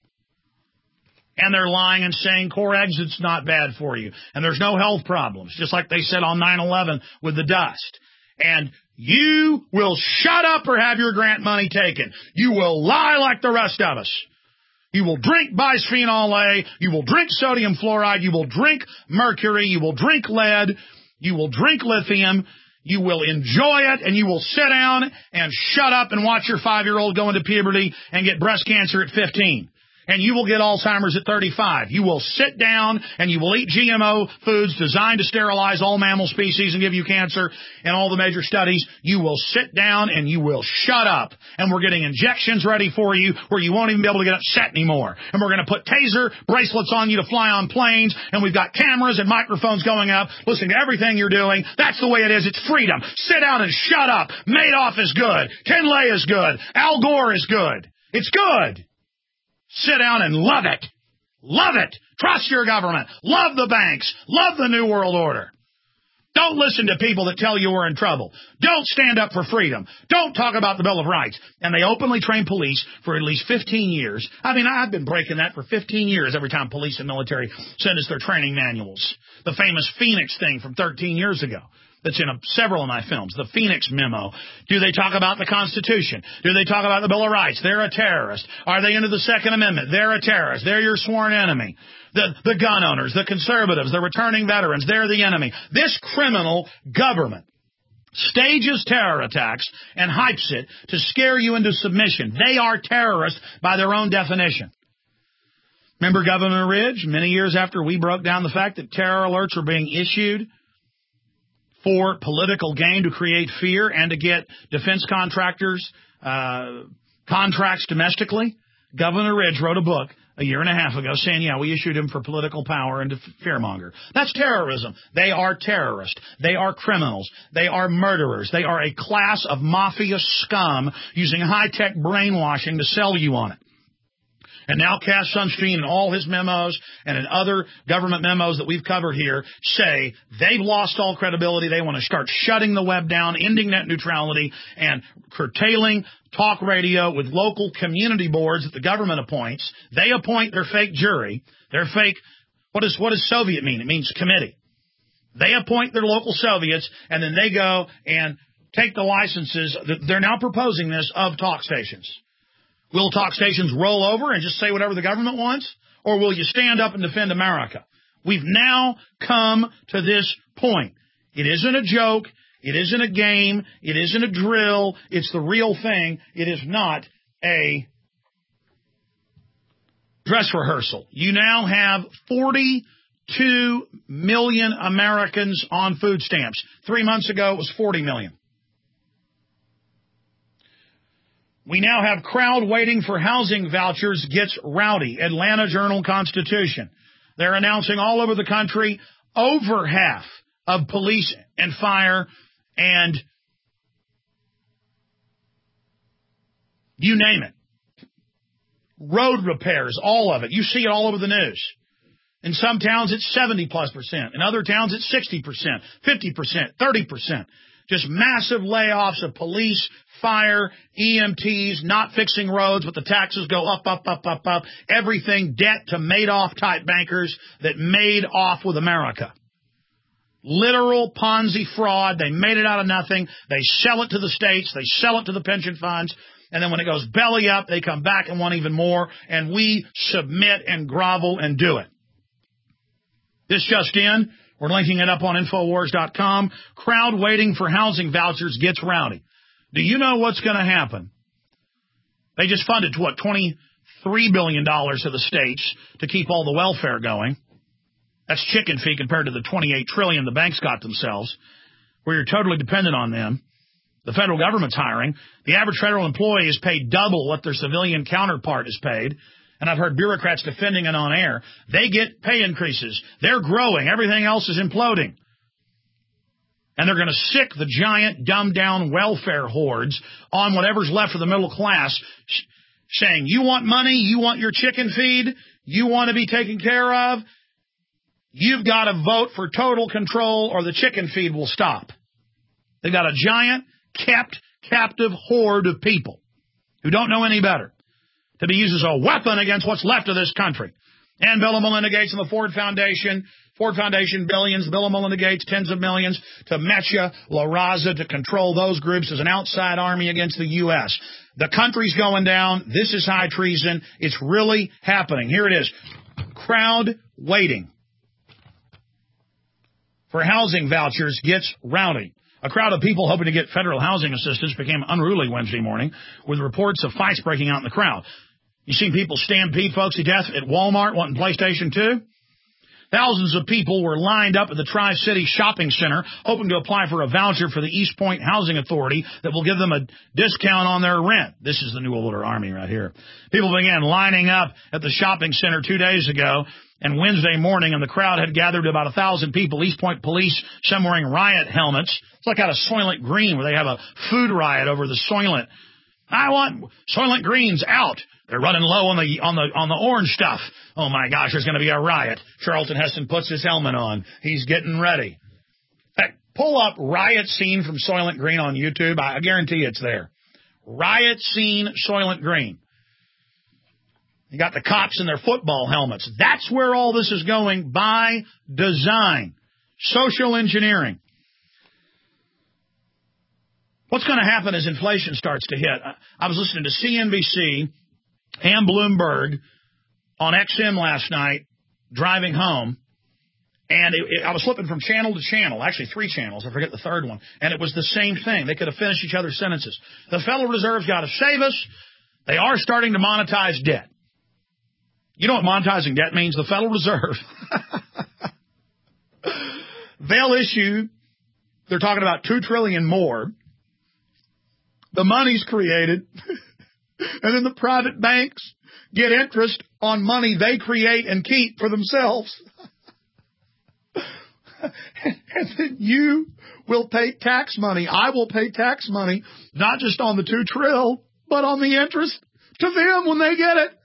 And they're lying and saying core exit's not bad for you, and there's no health problems, just like they said on 9/11 with the dust. And you will shut up or have your grant money taken. You will lie like the rest of us. You will drink bisphenol A. You will drink sodium fluoride. You will drink mercury. You will drink lead. You will drink lithium. You will enjoy it, and you will sit down and shut up and watch your 5-year-old go into puberty and get breast cancer at 15. And you will get Alzheimer's at 35. You will sit down and you will eat GMO foods designed to sterilize all mammal species and give you cancer in all the major studies. You will sit down and you will shut up. And we're getting injections ready for you where you won't even be able to get upset anymore. And we're going to put taser bracelets on you to fly on planes. And we've got cameras and microphones going up, listening to everything you're doing. That's the way it is. It's freedom. Sit down and shut up. Madoff is good. Ken Lay is good. Al Gore is good. It's good. Sit down and love it. Love it. Trust your government. Love the banks. Love the New World Order. Don't listen to people that tell you we're in trouble. Don't stand up for freedom. Don't talk about the Bill of Rights. And they openly train police for at least 15 years. I mean, I've been breaking that for 15 years every time police and military send us their training manuals. The famous Phoenix thing from 13 years ago. That's in several of my films, the Phoenix Memo. Do they talk about the Constitution? Do they talk about the Bill of Rights? They're a terrorist. Are they into the Second Amendment? They're a terrorist. They're your sworn enemy. The gun owners, the conservatives, the returning veterans, they're the enemy. This criminal government stages terror attacks and hypes it to scare you into submission. They are terrorists by their own definition. Remember Governor Ridge? Many years after we broke down the fact that terror alerts were being issued for political gain to create fear and to get defense contractors contracts domestically. Governor Ridge wrote a book a year and a half ago saying, yeah, we issued him for political power and to fearmonger. That's terrorism. They are terrorists. They are criminals. They are murderers. They are a class of mafia scum using high-tech brainwashing to sell you on it. And now Cass Sunstein in all his memos and in other government memos that we've covered here say they've lost all credibility. They want to start shutting the web down, ending net neutrality, and curtailing talk radio with local community boards that the government appoints. They appoint their fake jury. Their fake, what does Soviet mean? It means committee. They appoint their local Soviets, and then they go and take the licenses. They're now proposing this of talk stations. Will talk stations roll over and just say whatever the government wants? Or will you stand up and defend America? We've now come to this point. It isn't a joke. It isn't a game. It isn't a drill. It's the real thing. It is not a dress rehearsal. You now have 42 million Americans on food stamps. 3 months ago, it was 40 million. We now have crowd waiting for housing vouchers gets rowdy. Atlanta Journal-Constitution. They're announcing all over the country over half of police and fire and you name it. Road repairs, all of it. You see it all over the news. In some towns, it's 70+%. In other towns, it's 60%, 50%, 30%. Just massive layoffs of police, fire, EMTs, not fixing roads, but the taxes go up, up, up, up, up. Everything debt to Madoff-type bankers that made off with America. Literal Ponzi fraud. They made it out of nothing. They sell it to the states. They sell it to the pension funds. And then when it goes belly up, they come back and want even more. And we submit and grovel and do it. This just in. We're linking it up on Infowars.com. Crowd waiting for housing vouchers gets rowdy. Do you know what's going to happen? They just funded, $23 billion to the states to keep all the welfare going. That's chicken feed compared to the $28 trillion the banks got themselves, where you're totally dependent on them. The federal government's hiring. The average federal employee is paid double what their civilian counterpart is paid. And I've heard bureaucrats defending it on air. They get pay increases. They're growing. Everything else is imploding. And they're going to sick the giant, dumbed-down welfare hordes on whatever's left of the middle class, saying, you want money, you want your chicken feed, you want to be taken care of, you've got to vote for total control or the chicken feed will stop. They've got a giant, kept captive horde of people who don't know any better, to be used as a weapon against what's left of this country. And Bill and Melinda Gates and the Ford Foundation billions, Bill and Melinda Gates tens of millions, to Mecha, La Raza, to control those groups as an outside army against the U.S. The country's going down. This is high treason. It's really happening. Here it is. Crowd waiting for housing vouchers gets rowdy. A crowd of people hoping to get federal housing assistance became unruly Wednesday morning with reports of fights breaking out in the crowd. You seen people stampede folks to death at Walmart wanting PlayStation 2? Thousands of people were lined up at the Tri-City Shopping Center hoping to apply for a voucher for the East Point Housing Authority that will give them a discount on their rent. This is the New Order Army right here. People began lining up at the shopping center 2 days ago and Wednesday morning, and the crowd had gathered to about 1,000 people. East Point police, some wearing riot helmets. It's like out of Soylent Green where they have a food riot over the Soylent. I want Soylent Greens out. They're running low on the orange stuff. Oh my gosh, there's going to be a riot. Charlton Heston puts his helmet on. He's getting ready. In fact, pull up riot scene from Soylent Green on YouTube. I guarantee it's there. Riot scene Soylent Green. You got the cops in their football helmets. That's where all this is going by design. Social engineering. What's going to happen as inflation starts to hit? I was listening to CNBC and Bloomberg on XM last night, driving home, and I was flipping from channel to channel, actually 3 channels, I forget the third one, and it was the same thing. They could have finished each other's sentences. The Federal Reserve's got to save us. They are starting to monetize debt. You know what monetizing debt means? The Federal Reserve. They'll issue, they're talking about $2 trillion more. The money's created, and then the private banks get interest on money they create and keep for themselves. And then you will pay tax money. I will pay tax money, not just on the $2 trillion, but on the interest to them when they get it.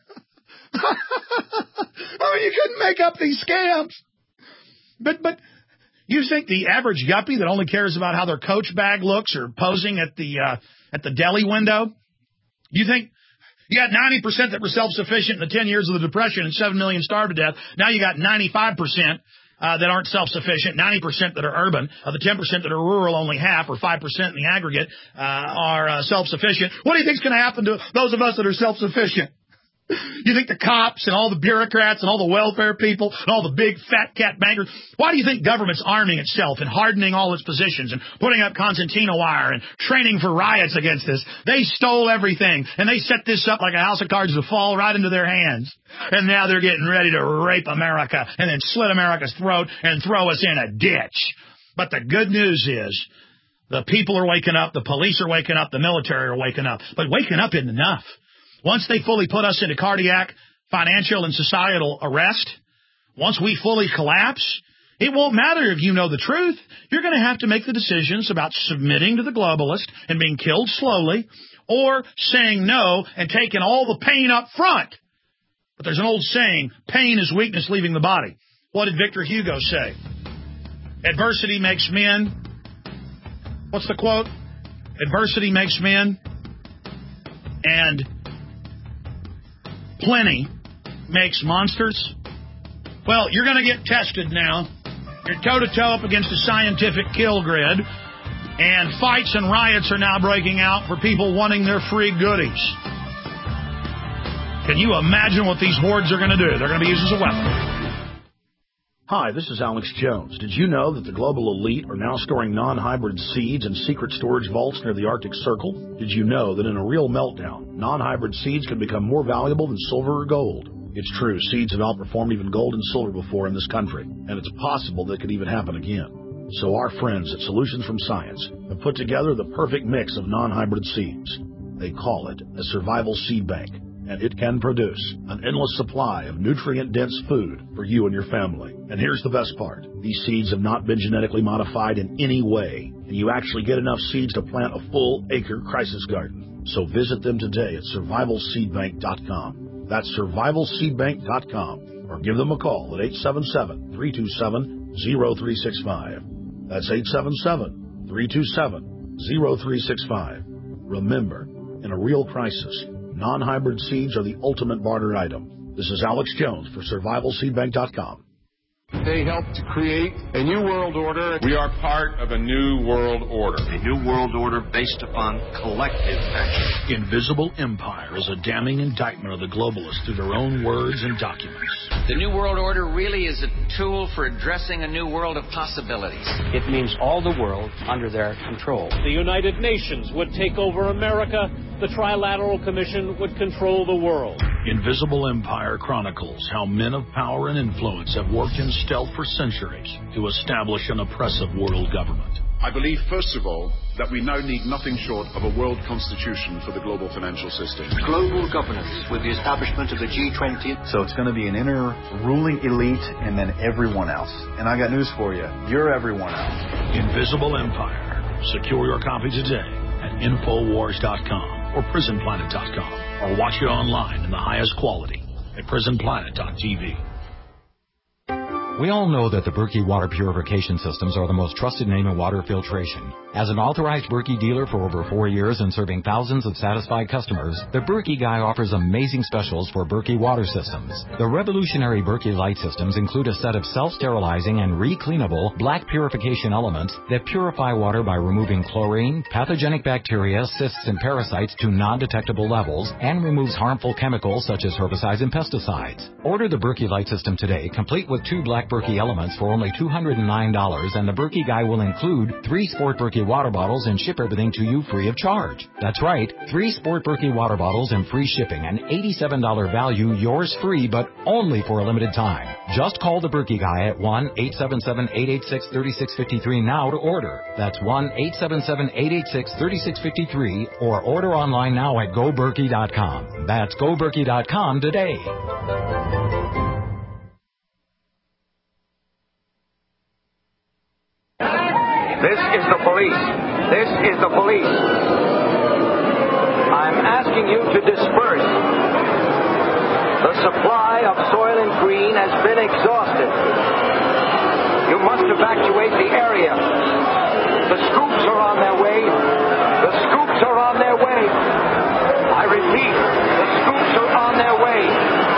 I mean, you couldn't make up these scams. But you think the average yuppie that only cares about how their Coach bag looks or posing at the deli window, you think you got 90% that were self-sufficient in the 10 years of the Depression and 7 million starved to death. Now you got 95% that aren't self-sufficient, 90% that are urban. Of the 10% that are rural, only half or 5% in the aggregate are self-sufficient. What do you think is going to happen to those of us that are self-sufficient? You think the cops and all the bureaucrats and all the welfare people and all the big fat cat bankers, why do you think government's arming itself and hardening all its positions and putting up concertina wire and training for riots against this? They stole everything, and they set this up like a house of cards to fall right into their hands. And now they're getting ready to rape America and then slit America's throat and throw us in a ditch. But the good news is the people are waking up, the police are waking up, the military are waking up. But waking up isn't enough. Once they fully put us into cardiac, financial, and societal arrest, once we fully collapse, it won't matter if you know the truth. You're going to have to make the decisions about submitting to the globalist and being killed slowly, or saying no and taking all the pain up front. But there's an old saying, pain is weakness leaving the body. What did Victor Hugo say? Adversity makes men. What's the quote? Adversity makes men, and plenty makes monsters. Well, you're going to get tested now. You're toe-to-toe up against a scientific kill grid, and fights and riots are now breaking out for people wanting their free goodies. Can you imagine what these hordes are going to do? They're going to be used as a weapon. Hi, this is Alex Jones. Did you know that the global elite are now storing non-hybrid seeds in secret storage vaults near the Arctic Circle? Did you know that in a real meltdown, non-hybrid seeds can become more valuable than silver or gold? It's true, seeds have outperformed even gold and silver before in this country, and it's possible that could even happen again. So our friends at Solutions from Science have put together the perfect mix of non-hybrid seeds. They call it a survival seed bank, and it can produce an endless supply of nutrient-dense food for you and your family. And here's the best part. These seeds have not been genetically modified in any way, and you actually get enough seeds to plant a full-acre crisis garden. So visit them today at survivalseedbank.com. That's survivalseedbank.com, or give them a call at 877-327-0365. That's 877-327-0365. Remember, in a real crisis, non-hybrid seeds are the ultimate barter item. This is Alex Jones for survivalseedbank.com. They helped to create a new world order. We are part of a new world order. A new world order based upon collective action. Invisible Empire is a damning indictment of the globalists through their own words and documents. The new world order really is a tool for addressing a new world of possibilities. It means all the world under their control. The United Nations would take over America. The Trilateral Commission would control the world. Invisible Empire chronicles how men of power and influence have worked in stealth for centuries to establish an oppressive world government. I believe, first of all, that we now need nothing short of a world constitution for the global financial system. Global governance with the establishment of the G20. So it's going to be an inner ruling elite and then everyone else. And I got news for you. You're everyone else. Invisible Empire. Secure your copy today at Infowars.com or PrisonPlanet.com, or watch it online in the highest quality at PrisonPlanet.tv. We all know that the Berkey water purification systems are the most trusted name in water filtration. As an authorized Berkey dealer for over 4 years and serving thousands of satisfied customers, the Berkey Guy offers amazing specials for Berkey water systems. The revolutionary Berkey Light systems include a set of self-sterilizing and recleanable black purification elements that purify water by removing chlorine, pathogenic bacteria, cysts, and parasites to non-detectable levels, and removes harmful chemicals such as herbicides and pesticides. Order the Berkey Light system today, complete with 2 black Berkey elements for only $209, and the Berkey Guy will include 3 Sport Berkey water bottles and ship everything to you free of charge. That's right, 3 Sport Berkey water bottles and free shipping, an $87 value, yours free, but only for a limited time. Just call the Berkey Guy at 1-877-886-3653 now to order. That's 1-877-886-3653, or order online now at GoBerkey.com. That's GoBerkey.com today. This is the police. This is the police. I'm asking you to disperse. The supply of Soylent Green has been exhausted. You must evacuate the area. The scoops are on their way. The scoops are on their way. I repeat, the scoops are on their way.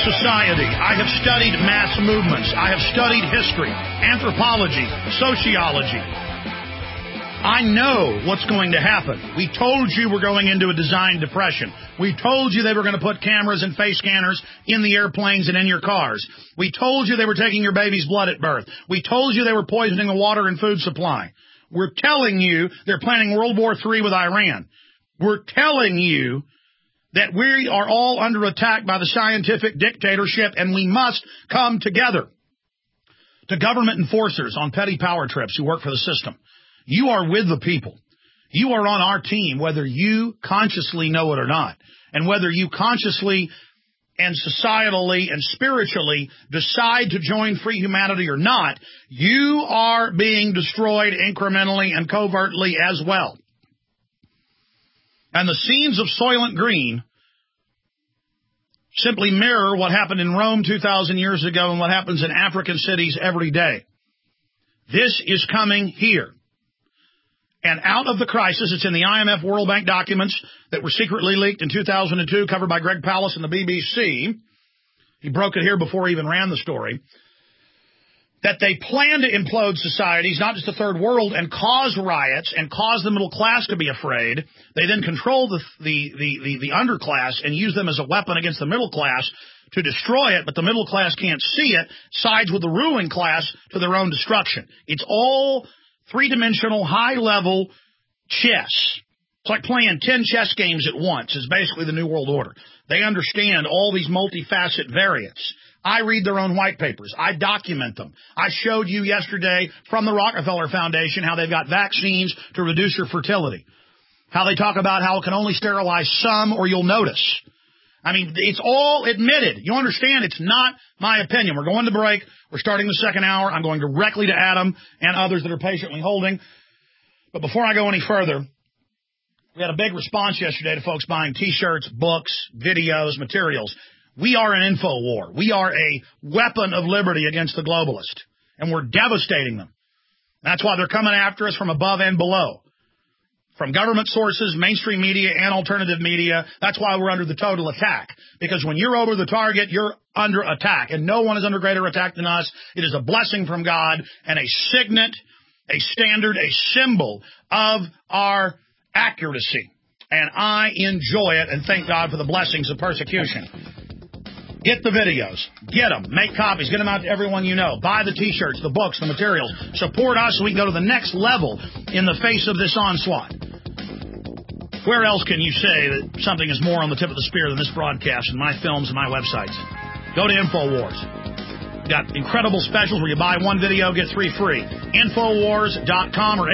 society. I have studied mass movements. I have studied history, anthropology, sociology. I know what's going to happen. We told you we're going into a design depression. We told you they were going to put cameras and face scanners in the airplanes and in your cars. We told you they were taking your baby's blood at birth. We told you they were poisoning the water and food supply. We're telling you they're planning World War III with Iran. We're telling you that we are all under attack by the scientific dictatorship, and we must come together. To government enforcers on petty power trips who work for the system, you are with the people. You are on our team, whether you consciously know it or not, and whether you consciously and societally and spiritually decide to join free humanity or not. You are being destroyed incrementally and covertly as well. And the scenes of Soylent Green simply mirror what happened in Rome 2,000 years ago and what happens in African cities every day. This is coming here. And out of the crisis, it's in the IMF World Bank documents that were secretly leaked in 2002, covered by Greg Palast and the BBC. He broke it here before he even ran the story. That they plan to implode societies, not just the third world, and cause riots and cause the middle class to be afraid. They then control the underclass and use them as a weapon against the middle class to destroy it, but the middle class can't see it, sides with the ruling class to their own destruction. It's all three-dimensional, high-level chess. It's like playing 10 chess games at once is basically the New World Order. They understand all these multifaceted variants. I read their own white papers. I document them. I showed you yesterday from the Rockefeller Foundation how they've got vaccines to reduce your fertility. How they talk about how it can only sterilize some or you'll notice. I mean, it's all admitted. You understand? It's not my opinion. We're going to break. We're starting the second hour. I'm going directly to Adam and others that are patiently holding. But before I go any further, we had a big response yesterday to folks buying T-shirts, books, videos, materials. We are an info war. We are a weapon of liberty against the globalist, and we're devastating them. That's why they're coming after us from above and below. From government sources, mainstream media, and alternative media. That's why we're under the total attack. Because when you're over the target, you're under attack. And no one is under greater attack than us. It is a blessing from God and a signet, a standard, a symbol of our accuracy. And I enjoy it and thank God for the blessings of persecution. Get the videos. Get them. Make copies. Get them out to everyone you know. Buy the T-shirts, the books, the materials. Support us so we can go to the next level in the face of this onslaught. Where else can you say that something is more on the tip of the spear than this broadcast and my films and my websites? Go to InfoWars. We've got incredible specials where you buy one video, get three free. Infowars.com or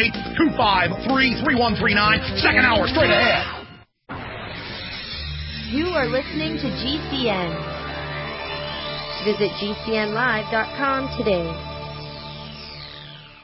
888-253-3139. Second hour straight ahead. You are listening to GCN. Visit GCNlive.com today.